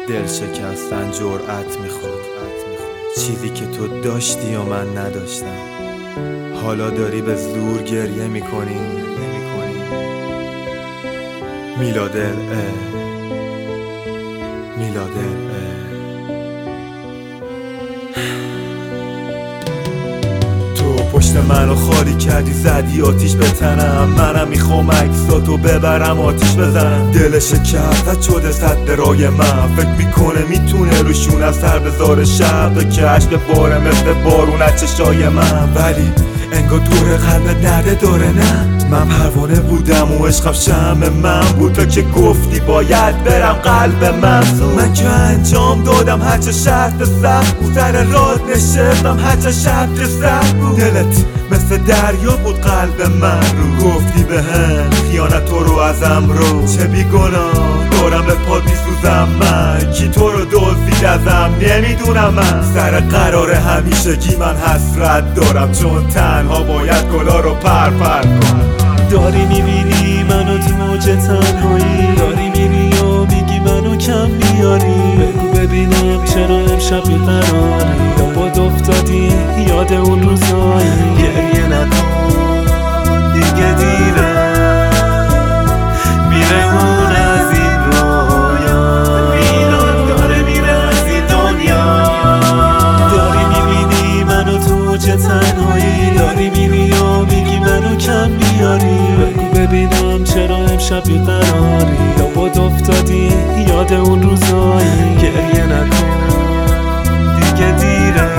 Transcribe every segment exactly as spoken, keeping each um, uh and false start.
دل شکستن جرأت میخواد، چیزی که تو داشتی و من نداشتم. حالا داری به زور گریه میکنی میلادل میلادل پشت منو خالی کردی، زدی آتیش به تنم. منم میخوام عکساتو ببرم آتیش بزنم. دل شکست شده صد رای من، فکر میکنه میتونه روشون اثر بذاره. شب به کشف باره مثل بارون از چشای من، ولی انگار دور قلب نرده داره. نه من پروانه بودم و عشقم شمع من بود، تا که گفتی باید برم قلب من سود. من که انجام دادم هرچه شرط سخت بود، سر راد نشستم هرچه شب که سخت بود. دلت مثل دریا بود قلب من رو، گفتی به هم خیانت تو رو ازم رو. چه بیگناه دارم به پا بیسوزم من، کی تو رو دزدید ازم نمیدونم. من سر قرار همیشگی من حسرت دارم، چون تنها باید گلا رو پر پر کنم. داری میبینی منو تو موج تنهایی، داری میری و میگی منو کم میاری. بگو ببینم چرا امشب بیقراری، یا باد افتادی یاد اون روزایی. گریه نکن دیگه دیره، میره اون از این رویا. میلاد داره میره از این دنیا. داری میبینی منو تو موج تنهایی، داری میری و میگی منو کم میاری. بگو ببینم چرا امشب بیقراری، یا باد افتادی یاد اون روزایی. گریه نکن دیگه دیره،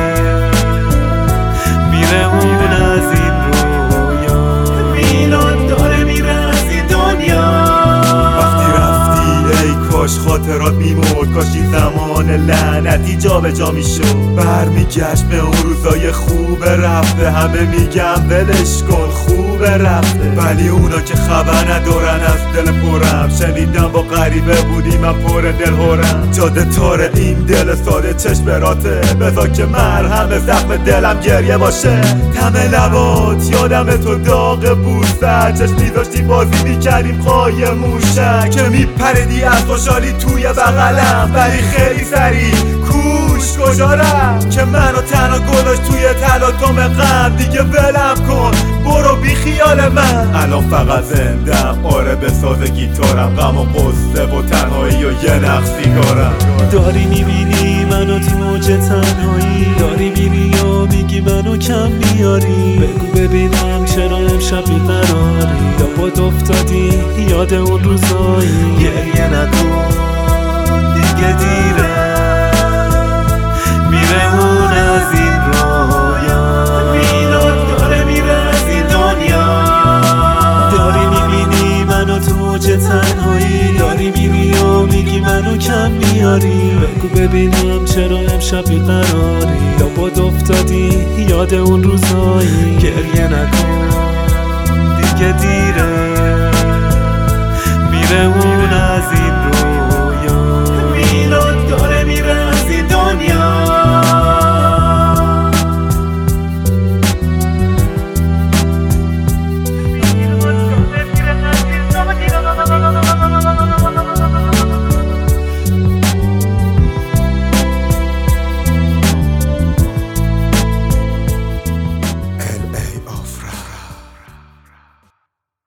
میره اون از این رویا. میلاد داره میره از این دنیا. وقتی رفتی ای کاش خاطرات میمرد، کاش این زمان لعنتی جا به جا میشد. برمیگشت به اون روزای خوب رفته، همه میگم ولش کن خوب رفته، ولی اونا که خبر ندارن از دل پرم. شنیدم با غریبه بودی من پر دل هرم. جاده تاره این دل ساده چشم راته، بذار که مرهم زخم دلم گریه باشه. تم لبات یادم تو داغ بوسه، چشم میذاشتی بازی میکردیم قای موشک، که میپریدی از خوشحالی توی بغلم، ولی خیلی سریع کوش کجا رفت که منو تنها گذاشت توی تلاطم غم. دیگه ولم کن برو بی خیال من، الان فقط زندم. آره به ساز گیتارم، غم و قصه و تنهایی و یه نخ سیگارم. داری میبینی منو تو موج تنهایی، داری میری و میگی منو کم میاری. بگو ببینم چرا امشب بیقراری، یا باد افتادی یاد اون روزایی. گریه نکن دیگه دیره، میره اون از این رویا. میلاد داره میره از این دنیا. داری میبینی منو تو موج تنهایی، داری میری و میگی منو کم میاری. بگو ببینم چرا امشب بیقراری، یا باد افتادی یاد اون روزایی. گریه نکن دیگه دیره.